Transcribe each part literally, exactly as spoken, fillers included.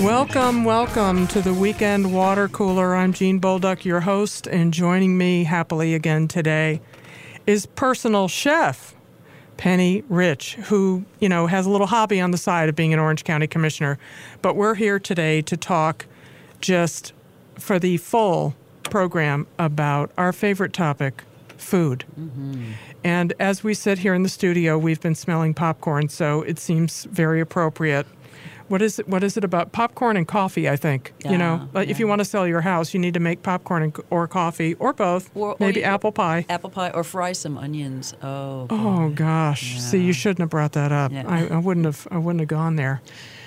Welcome, welcome to the Weekend Water Cooler. I'm Jean Bolduc, your host, and joining me happily again today is personal chef Penny Rich, who, you know, has a little hobby on the side of being an Orange County Commissioner. But we're here today to talk just for the full program about our favorite topic, food. Mm-hmm. And as we sit here in the studio, we've been smelling popcorn, so it seems very appropriate. What is it? What is it about popcorn and coffee? I think yeah, you know, yeah. if you want to sell your house, you need to make popcorn and, or coffee or both. Or, or maybe you, apple pie. Apple pie or fry some onions. Oh. Oh gosh! Yeah. See, you shouldn't have brought that up. Yeah. I, I wouldn't have. I wouldn't have gone there.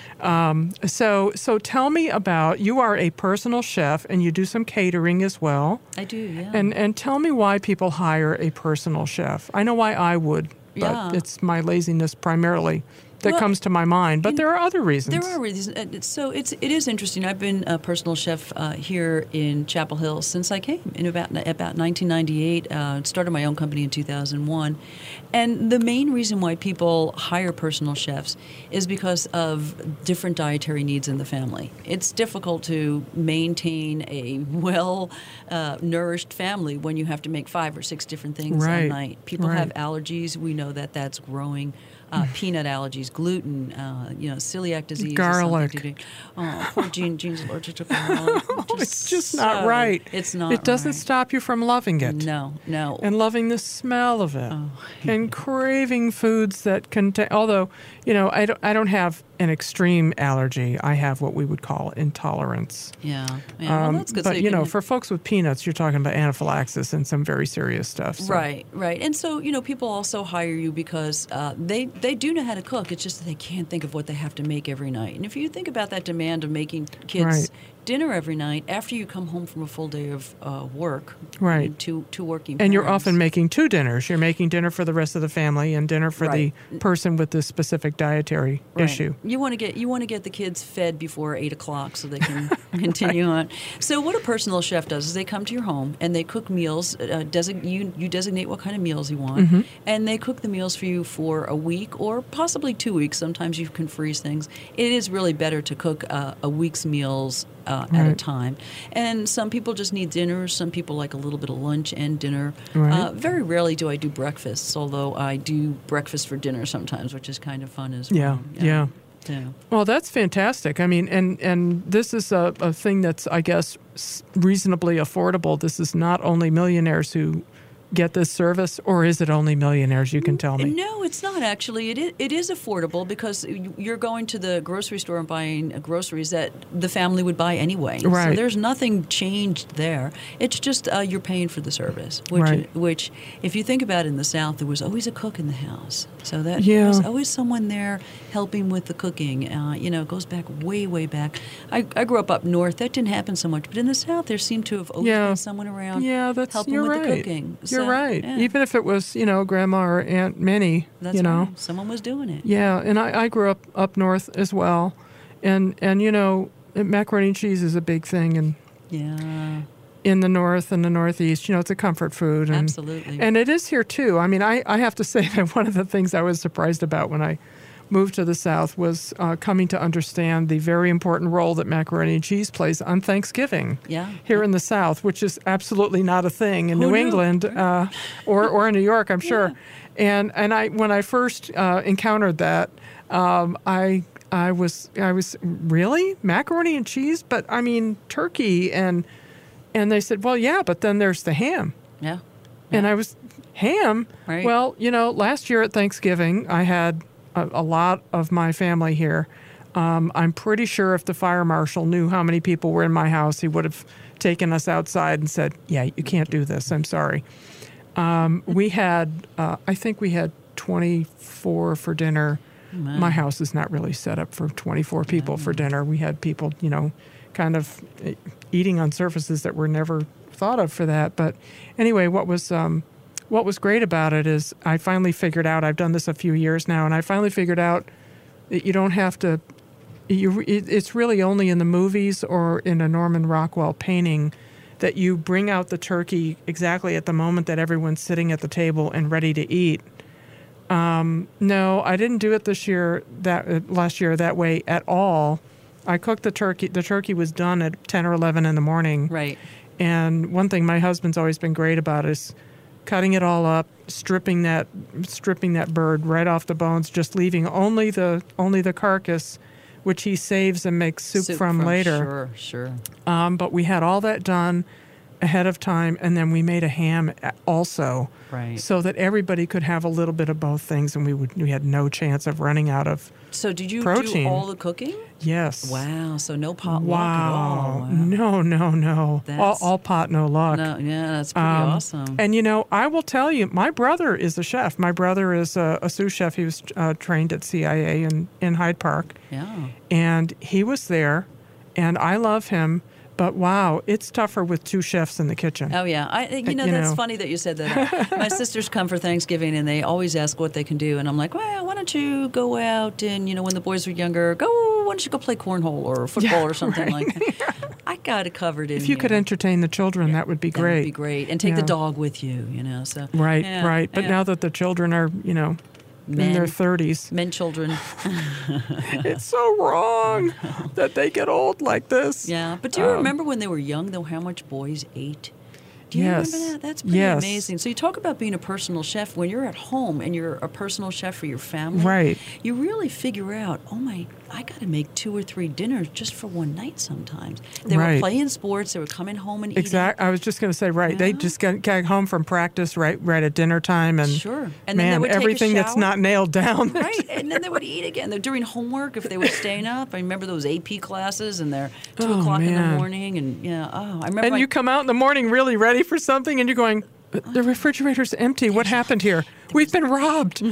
Um, so, so tell me about. You are a personal chef, and you do some catering as well. I do. Yeah. And and tell me why people hire a personal chef. I know why I would, but yeah. it's my laziness primarily that well, comes to my mind, but there are other reasons. There are reasons. So it's it is interesting. I've been a personal chef uh, here in Chapel Hill since I came in about about nineteen ninety-eight. Uh, started my own company in two thousand one, and the main reason why people hire personal chefs is because of different dietary needs in the family. It's difficult to maintain a well uh, nourished family when you have to make five or six different things right. a night. People right. have allergies. We know that that's growing. Uh, peanut allergies, gluten, uh, you know, celiac disease. Garlic. Oh, poor Jean. Jean's allergic to garlic. Oh, Just it's just not so, right. It's not It doesn't right. stop you from loving it. No, no. And loving the smell of it. Oh. And craving foods that contain, although, you know, I don't, I don't have an extreme allergy. I have what we would call intolerance. Yeah. yeah. Um, well, that's good. but, so you, you know, can, for folks with peanuts, you're talking about anaphylaxis and some very serious stuff. So. Right, right. And so, you know, people also hire you because uh, they, they do know how to cook. It's just that they can't think of what they have to make every night. And if you think about that demand of making kids right. dinner every night after you come home from a full day of uh, work, right? I mean, two, two working And you're parents. often making two dinners. You're making dinner for the rest of the family and dinner for right. the person with this specific dietary right. issue. You want to get you want to get the kids fed before eight o'clock so they can continue on. So what a personal chef does is they come to your home and they cook meals. Uh, design, you you designate what kind of meals you want, mm-hmm. and they cook the meals for you for a week or possibly two weeks. Sometimes you can freeze things. It is really better to cook uh, a week's meals uh, right. at a time. And some people just need dinners. Some people like a little bit of lunch and dinner. Right. Uh, very rarely do I do breakfasts, although I do breakfast for dinner sometimes, which is kind of fun as Yeah, well. yeah. Yeah. Well, that's fantastic. I mean, and, and this is a, a thing that's, I guess, reasonably affordable. This is not only millionaires who get this service, or is it only millionaires? You can tell me. No, it's not actually. It is, it is affordable because you're going to the grocery store and buying groceries that the family would buy anyway. Right. So there's nothing changed there. It's just uh, you're paying for the service, which, right. which, if you think about it in the South, there was always a cook in the house. So that yeah. there was always someone there helping with the cooking. Uh, you know, it goes back way, way back. I, I grew up up north. That didn't happen so much. But in the South, there seemed to have always yeah. been someone around yeah, that's, helping you're with right. the cooking. You're So, right. yeah. Even if it was, you know, Grandma or Aunt Minnie, That's you know. right. Someone was doing it. Yeah, and I, I grew up up north as well. And, and you know, macaroni and cheese is a big thing in, Yeah. in the north and the northeast. You know, it's a comfort food. And, Absolutely. And it is here, too. I mean, I, I have to say that one of the things I was surprised about when I moved to the South was uh, coming to understand the very important role that macaroni and cheese plays on Thanksgiving Yeah. here yeah. in the South, which is absolutely not a thing in Who New knew? England uh, or, or in New York, I'm sure. Yeah. And and I when I first uh, encountered that, um, I I was I was really macaroni and cheese, but I mean turkey and and they said, well, yeah, but then there's the ham. Yeah. And I was ham. Right. Well, you know, last year at Thanksgiving, I had a, a lot of my family here. Um, I'm pretty sure if the fire marshal knew how many people were in my house, he would have taken us outside and said, yeah, you can't do this. I'm sorry. Um, we had, uh, I think we had twenty-four for dinner. Man. My house is not really set up for twenty-four people for dinner. We had people, you know, kind of eating on surfaces that were never thought of for that. But anyway, what was um, what was great about it is I finally figured out, I've done this a few years now, and I finally figured out that you don't have to, you, it, it's really only in the movies or in a Norman Rockwell painting that you bring out the turkey exactly at the moment that everyone's sitting at the table and ready to eat. Um, no, I didn't do it this year, that uh, last year that way at all. I cooked the turkey. The turkey was done at ten or eleven in the morning. Right. And one thing my husband's always been great about is cutting it all up, stripping that stripping that bird right off the bones, just leaving only the only the carcass, which he saves and makes soup, Soup from, from later. Sure, sure. Um, but we had all that done ahead of time, and then we made a ham also, Right. so that everybody could have a little bit of both things, and we would we had no chance of running out of. So did you Protein. do all the cooking? Yes. Wow. So no potluck Wow. at all. Wow. No, no, no. All, That's- all pot, no luck. No, yeah, that's pretty Um, awesome. And, you know, I will tell you, my brother is a chef. My brother is a, a sous chef. He was uh, trained at C I A in, in Hyde Park. Yeah. And he was there, and I love him. But, wow, it's tougher with two chefs in the kitchen. Oh yeah, I you know you that's know. funny that you said that. My sisters come for Thanksgiving and they always ask what they can do, and I'm like, well, why don't you go out and you know when the boys were younger, go why don't you go play cornhole or football Yeah, or something right. like that. I got it covered in. If you could know. entertain the children, that would be That great. would be great, and take the Yeah. dog with you. You know, so Right, yeah, right. But yeah. now that the children are, you know, in Men. their thirties, men, children, it's so wrong that they get old like this. yeah. But do you Um, remember when they were young though? How much boys ate? Do you Yes. remember that? That's pretty Yes. amazing. So you talk about being a personal chef. When you're at home and you're a personal chef for your family, Right. you really figure out, oh my, I got to make two or three dinners just for one night sometimes. They were Right. playing sports. They were coming home and Exactly. I was just going to say, right. They Yeah. just got, got home from practice right right at dinner time. And, Sure. And then they man, would take a everything that's shower. not nailed down. eating. Right, and then they would eat again. They're doing homework if they were staying up. I remember those A P classes, and they're two Oh, o'clock in the man. morning, and yeah, oh, I remember. And my- you come out in the morning really ready for something, and you're going, the refrigerator's empty. What happened here? We've been robbed.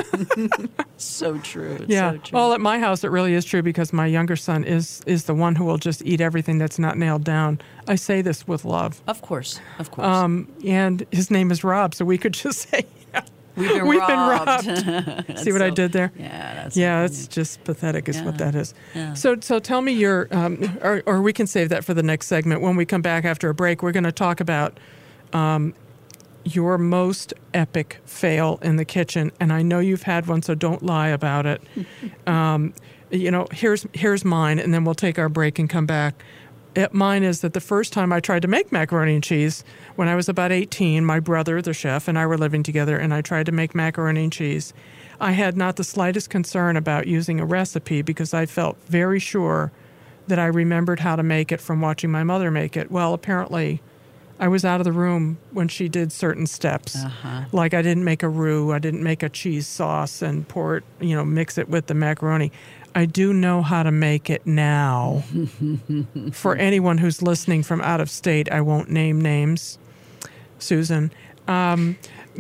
so true. It's Yeah. so true. Well, at my house, it really is true because my younger son is is the one who will just eat everything that's not nailed down. I say this with love. of course, of course. Um, and his name is Rob, so we could just say, We've been we've robbed. been See what I So- did there? Yeah, that's Yeah, so it's funny. just pathetic, is what Yeah. that is. Yeah. So, so tell me your, um, or, or we can save that for the next segment. When we come back after a break, we're going to talk about um, your most epic fail in the kitchen, and I know you've had one, so don't lie about it. um, you know, here's here's mine, and then we'll take our break and come back. It, mine is that the first time I tried to make macaroni and cheese, when I was about eighteen, my brother, the chef, and I were living together, and I tried to make macaroni and cheese. I had not the slightest concern about using a recipe because I felt very sure that I remembered how to make it from watching my mother make it. Well, apparently, I was out of the room when she did certain steps. Uh-huh. Like I didn't make a roux, I didn't make a cheese sauce and pour it, you know, mix it with the macaroni. I do know how to make it now. For anyone who's listening from out of state, I won't name names, Susan. Um,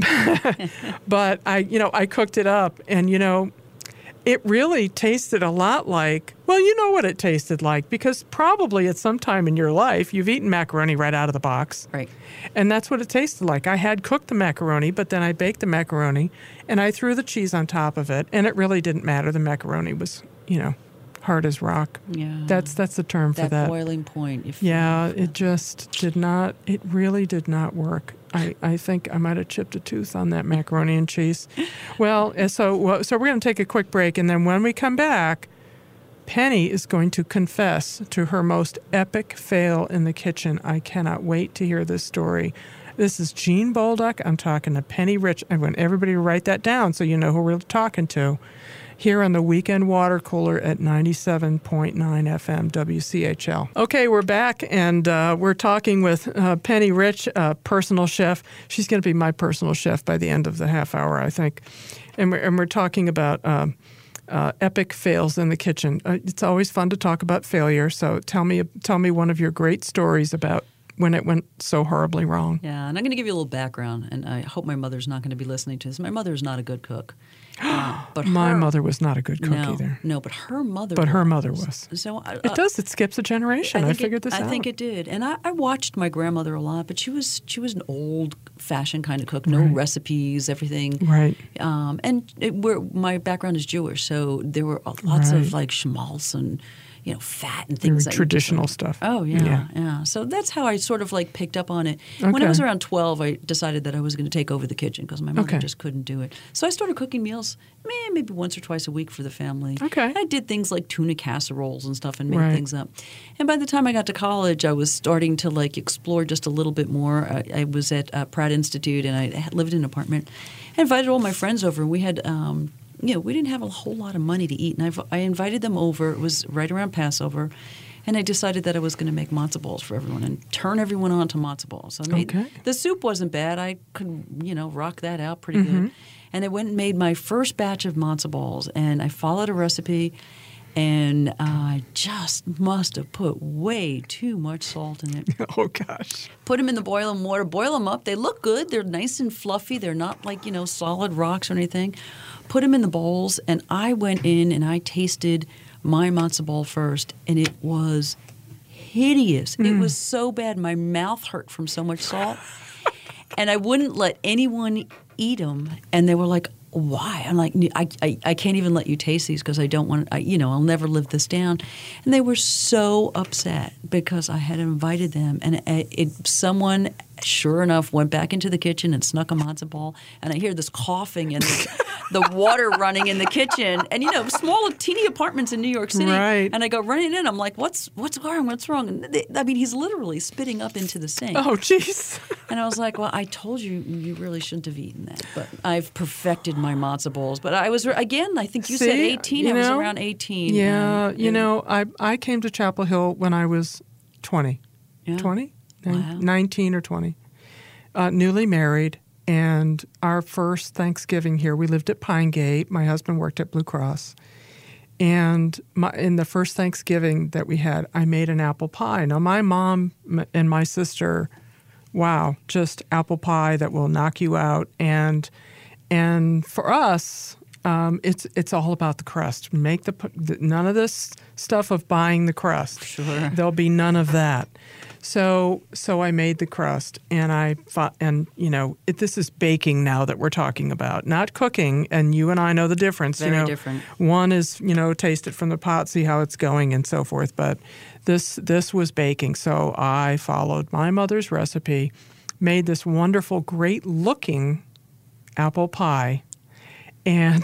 but I, you know, I cooked it up, and you know, it really tasted a lot like, well, you know what it tasted like, because probably at some time in your life you've eaten macaroni right out of the box. Right. And that's what it tasted like. I had cooked the macaroni, but then I baked the macaroni and I threw the cheese on top of it, and it really didn't matter. The macaroni was, you know, hard as rock. Yeah. That's that's the term for that that. boiling point. If Yeah, it just did not, it really did not work. I, I think I might have chipped a tooth on that macaroni and cheese. Well, uh, so well, so we're going to take a quick break, and then when we come back, Penny is going to confess to her most epic fail in the kitchen. I cannot wait to hear this story. This is Jean Bolduc. I'm talking to Penny Rich. I want everybody to write that down so you know who we're talking to. Here on the Weekend Water Cooler at ninety-seven point nine F M W C H L. Okay, we're back, and uh, we're talking with uh, Penny Rich, uh, personal chef. She's going to be my personal chef by the end of the half hour, I think. And we're, and we're talking about um, uh, epic fails in the kitchen. Uh, it's always fun to talk about failure, so tell me, tell me one of your great stories about when it went so horribly wrong. Yeah, and I'm going to give you a little background, and I hope my mother's not going to be listening to this. My mother is not a good cook. Uh, but My her, mother was not a good cook no, either. No, but her mother But her was. mother was. So uh, It does. It skips a generation. I, think figured it, this I out. think it did, and I, I watched my grandmother a lot, but she was she was an old-fashioned kind of cook, no Right. recipes, everything. Right. Um, and it, we're, my background is Jewish, so there were lots Right. of like schmaltz and you know, fat and Very things. that you just traditional like- stuff. Oh yeah, Yeah. yeah, So that's how I sort of like picked up on it. When I Okay. was around twelve, I decided that I was going to take over the kitchen because my mother Okay. just couldn't do it. So I started cooking meals, meh, maybe once or twice a week for the family. Okay. I did things like tuna casseroles and stuff and made Right. things up. And by the time I got to college, I was starting to like explore just a little bit more. I, I was at uh, Pratt Institute and I had lived in an apartment. I invited all my friends over, and we had. Um, you know, we didn't have a whole lot of money to eat, and I've, I invited them over. It was right around Passover, and I decided that I was going to make matzo balls for everyone and turn everyone on to matzo balls. I made, Okay. The soup wasn't bad. I could, you know, rock that out pretty Mm-hmm. good. And I went and made my first batch of matzo balls, and I followed a recipe, and I just must have put way too much salt in it. Oh, gosh. Put them in the boiling water, boil them up. They look good. They're nice and fluffy. They're not like, you know, solid rocks or anything. Put them in the bowls, and I went in and I tasted my matzo ball first, and it was hideous. Mm. It was so bad. My mouth hurt from so much salt. And I wouldn't let anyone eat them, and they were like, why? I'm like, I, I, I can't even let you taste these because I don't want, I, you know, I'll never live this down. And they were so upset because I had invited them, and it, it someone, sure enough, went back into the kitchen and snuck a matzo ball, and I hear this coughing and this, the water running in the kitchen, and you know, small, teeny apartments in New York City. Right. And I go running in. I'm like, what's what's wrong? What's wrong? And they, I mean, he's literally spitting up into the sink. Oh, jeez. And I was like, well, I told you you really shouldn't have eaten that. But I've perfected my matzo balls. But I was, again, I think you said See, eighteen. you I was know, around eighteen. Yeah, and you it- know, I I came to Chapel Hill when I was twenty. Yeah. twenty? Nin- Wow. nineteen or twenty. Uh, newly married, and our first Thanksgiving here, we lived at Pine Gate. My husband worked at Blue Cross. And my, in the first Thanksgiving that we had, I made an apple pie. Now, my mom m- and my sister, wow, just apple pie that will knock you out. And and for us, um, it's it's all about the crust. Make the, p- the none of this stuff of buying the crust. Sure. There'll be none of that. So so I made the crust, and I thought, and you know, it, this is baking now that we're talking about, not cooking. And you and I know the difference. Very you know, different. One is, you know, taste it from the pot, see how it's going, and so forth. But this this was baking, so I followed my mother's recipe, made this wonderful, great looking apple pie, and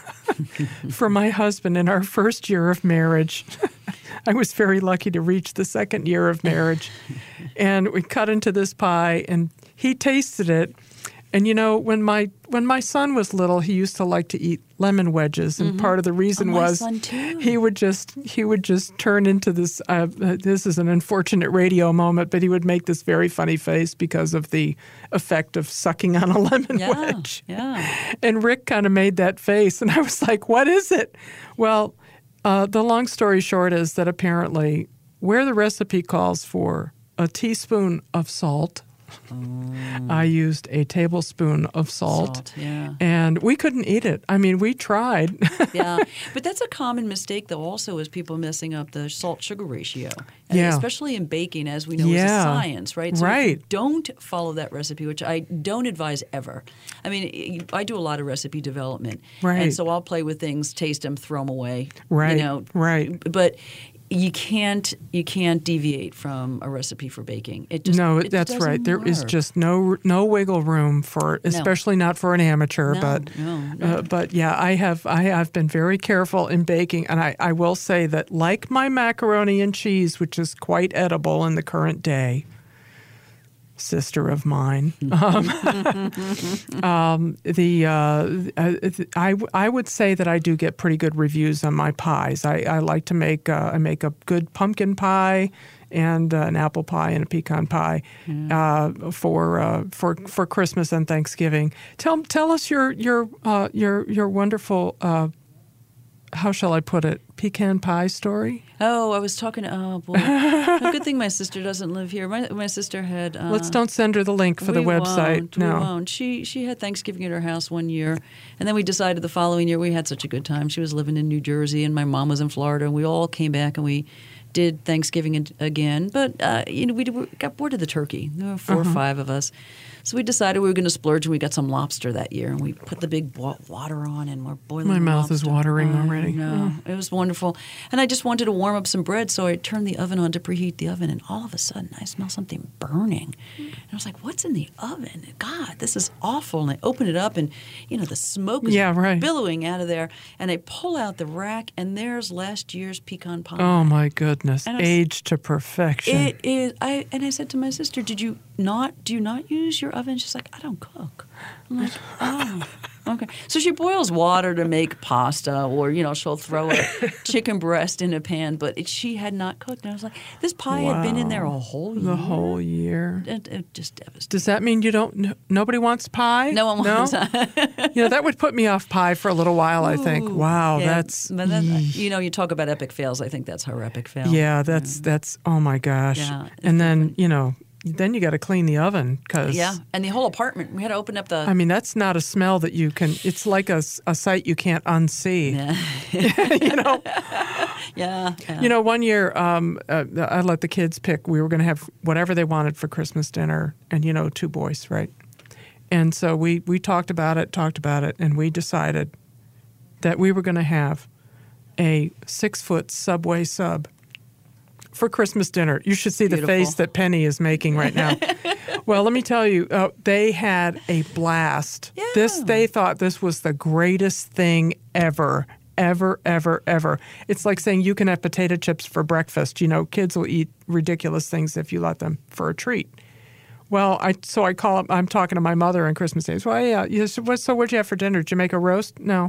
for my husband in our first year of marriage. I was very lucky to reach the second year of marriage. And we cut into this pie, and he tasted it. And, you know, when my when my son was little, he used to like to eat lemon wedges. And part of the reason Oh, my was son too. he would just he would just turn into this, uh, uh, this is an unfortunate radio moment, but he would make this very funny face because of the effect of sucking on a lemon Yeah, wedge. yeah. And Rick kind of made that face, and I was like, what is it? Well, uh, the long story short is that apparently where the recipe calls for a teaspoon of salt, I used a tablespoon of salt, Salt, yeah. and we couldn't eat it. I mean, we tried. Yeah, but that's a common mistake, though, also, is people messing up the salt-sugar ratio. And Yeah. especially in baking, as we know, is Yeah. a science, right? So Right. if you don't follow that recipe, which I don't advise ever. I mean, I do a lot of recipe development. Right. And so I'll play with things, taste them, throw them away. Right, You know, right. But you can't you can't deviate from a recipe for baking. It just No, it that's doesn't right. There is work. just no no wiggle room for, especially not for an amateur. No, but no, no. Uh, but yeah, I have I have been very careful in baking, and I, I will say that, like my macaroni and cheese, which is quite edible in the current day, sister of mine, um, um, the uh, I I would say that I do get pretty good reviews on my pies. I, I like to make uh, I make a good pumpkin pie and uh, an apple pie and a pecan pie uh, for uh, for for Christmas and Thanksgiving. Tell tell us your your uh, your your wonderful. Uh, how shall I put it? Pecan pie story. Oh, I was talking. Oh boy, a good thing my sister doesn't live here. My my sister had. Uh, Let's don't send her the link for the we website. Won't, no, we won't. She she had Thanksgiving at her house one year, and then we decided the following year we had such a good time. She was living in New Jersey, and my mom was in Florida, and we all came back and we did Thanksgiving ag- again, but uh, you know we, did, we got bored of the turkey. There were four Uh-huh. or five of us, so we decided we were going to splurge, and we got some lobster that year, and we put the big bo- water on, and we're boiling. My the mouth is lobster. watering I already. know. Oh. It was wonderful, and I just wanted to warm up some bread, so I turned the oven on to preheat the oven, and all of a sudden I smell something burning, and I was like, "What's in the oven? God, this is awful!" And I open it up, and you know the smoke is Yeah, right. billowing out of there, and I pull out the rack, and there's last year's pecan pie. Oh my goodness, And I was- aged to perfection. It is. I and I said to my sister, "Did you not? Do you not use your oven?" She's like, "I don't cook." I'm like, "Oh, okay." So she boils water to make pasta, or you know, she'll throw a chicken breast in a pan. But it, she had not cooked, and I was like, "This pie had been in there a whole year." The whole year. It, it just devastated. Does that mean you don't? No, nobody wants pie? No one wants. No? You know, that would put me off pie for a little while. I think. Ooh. Wow, Yeah, that's but that, you know, you talk about epic fails. I think that's her epic fail. yeah, that's that's oh my gosh. Yeah, and then you know, then you got to clean the oven because Yeah, and the whole apartment. We had to open up the. I mean, that's not a smell that you can. It's like a, s- a sight you can't unsee. yeah. You know. yeah, yeah. You know, one year um, uh, I let the kids pick. We were going to have whatever they wanted for Christmas dinner, and you know, two boys, right? And so we we talked about it, talked about it, and we decided that we were going to have a six foot Subway sub for Christmas dinner. You should see the Beautiful. face that Penny is making right now. Well, let me tell you, uh, they had a blast. Yeah. This they thought this was the greatest thing ever. Ever, ever, ever. It's like saying you can have potato chips for breakfast. You know, kids will eat ridiculous things if you let them for a treat. Well, I so I call up. I'm talking to my mother on Christmas Day. Well, yeah. You said, what, so what'd you have for dinner? Did you make a roast? No.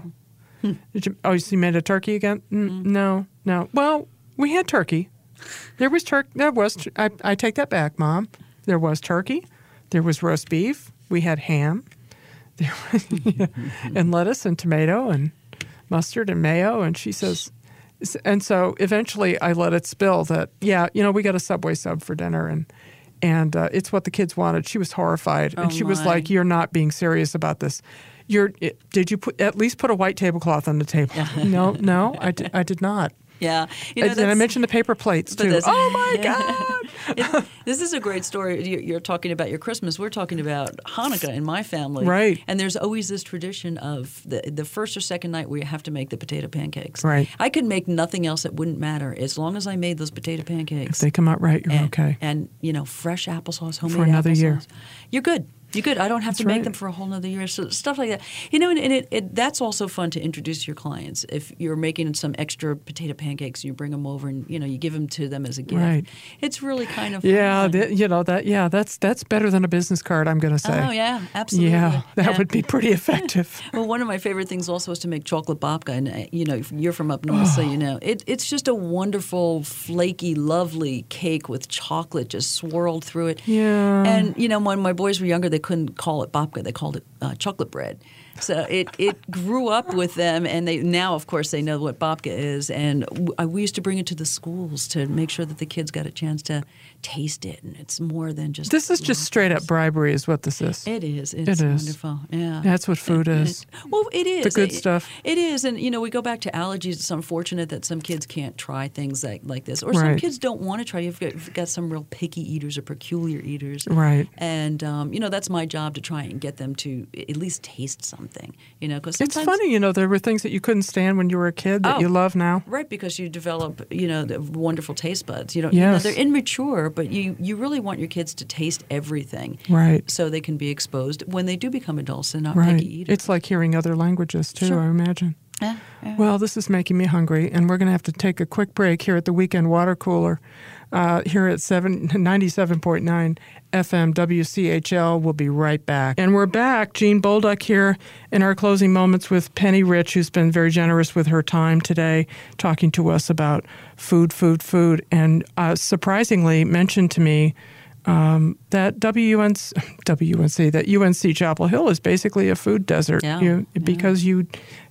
Did you? Oh, so you made a turkey again? Mm, no, no. Well, we had turkey. There was turkey. There was. Tur- I, I take that back, Mom. There was turkey. There was roast beef. We had ham. There was, yeah, and lettuce and tomato and mustard and mayo. And she says, and so eventually I let it spill that, yeah, you know, we got a Subway sub for dinner and and uh, it's what the kids wanted. She was horrified. And Oh, she was my. like, you're not being serious about this. You're, it, did you put at least put a white tablecloth on the table? no, no, I did, I did not. Yeah, you know, and I that's- mentioned the paper plates but too. that's- Oh my God! It- this is a great story. You- You're talking about your Christmas. We're talking about Hanukkah in my family. Right. And there's always this tradition of the the first or second night where you have to make the potato pancakes. Right. I could make nothing else that wouldn't matter as long as I made those potato pancakes. If they come out right, you're and, okay. And, you know, fresh applesauce, homemade For another applesauce. year. You're good. You're good. I don't have That's to make right. them for a whole nother year. So stuff like that. You know, and, and it, it that's also fun to introduce your clients. If you're making some extra potato pancakes, you bring them over and, you know, you give them to them as a gift. Right. It's really kind of Yeah, fun. th- you know that. Yeah, that's that's better than a business card. I'm going to say. Oh, yeah, absolutely. Yeah, that Yeah. would be pretty effective. Well, one of my favorite things also is to make chocolate babka, and uh, you know, you're from up north, so you know it, it's just a wonderful, flaky, lovely cake with chocolate just swirled through it. Yeah. And you know, when my boys were younger, they couldn't call it babka; they called it uh, chocolate bread. So it, it grew up with them, and they now, of course, they know what babka is. And w- I, we used to bring it to the schools to make sure that the kids got a chance to taste it, and it's more than just. This is just straight up bribery, is what this is. It is. It's It is. wonderful. Yeah. That's what food is. Well, it is. The good It- stuff. It is. And, you know, we go back to allergies. It's unfortunate that some kids can't try things like, like this. Or some Right. kids don't want to try. You've got, you've got some real picky eaters or peculiar eaters. Right. And, um, you know, that's my job to try and get them to at least taste something, you know, because It's funny, you know, there were things that you couldn't stand when you were a kid that Oh. you love now. Right, because you develop, you know, the wonderful taste buds. You don't, Yes. you know, they're immature, but you, you really want your kids to taste everything. Right. So they can be exposed when they do become adults and not Right. picky eaters. It's like hearing other languages too, Sure. I imagine. Yeah, yeah. Well, this is making me hungry, and we're going to have to take a quick break here at the Weekend Water Cooler uh, here at seven, ninety-seven point nine F M W C H L. We'll be right back. And we're back. Jean Bolduc here in our closing moments with Penny Rich, who's been very generous with her time today, talking to us about food, food, food, and uh, surprisingly mentioned to me Um, that W N C, W N C, that U N C Chapel Hill is basically a food desert. Yeah, you, yeah. Because you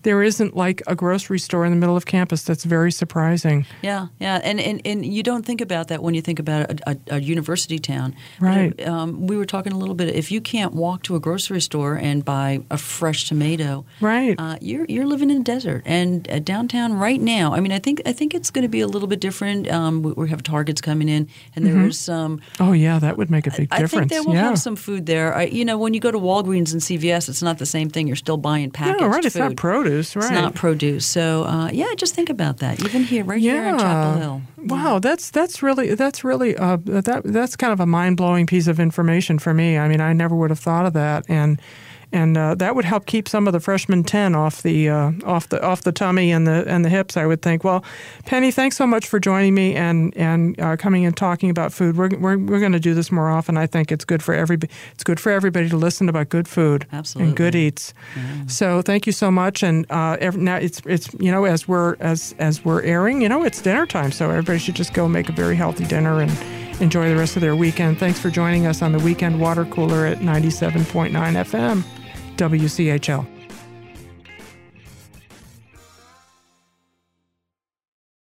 there isn't like a grocery store in the middle of campus. That's very surprising. Yeah, yeah, and, and, and you don't think about that when you think about a, a, a university town. Right. But, um, we were talking a little bit, if you can't walk to a grocery store and buy a fresh tomato, right, uh, you're you're living in the desert. And uh, downtown right now, I mean, I think I think it's going to be a little bit different. Um, we, we have Targets coming in, and there mm-hmm. is some. Oh yeah, that would make a big I, difference. I think they will yeah. have some food there. I, you know, when you go to Walgreens and C V S, it's not the same thing. You're still buying packaged no, right. It's food. not produce. Right. It's not produce. So uh, yeah, just think about that. Even here, right yeah. here in Chapel Hill. Wow, that's that's really that's really uh, that that's kind of a mind blowing piece of information for me. I mean, I never would have thought of that, and and uh, that would help keep some of the freshman ten off the uh, off the off the tummy and the and the hips, I would think. Well, Penny, thanks so much for joining me and and uh, coming and talking about food. We're we're, we're going to do this more often. I think it's good for everybody. It's good for everybody to listen about good food Absolutely. and good eats. Yeah. So thank you so much. And uh, every, now it's it's you know as we're as as we're airing, you know, it's dinner time. So everybody should just go make a very healthy dinner and enjoy the rest of their weekend. Thanks for joining us on the Weekend Water Cooler at ninety-seven point nine F M. W C H L.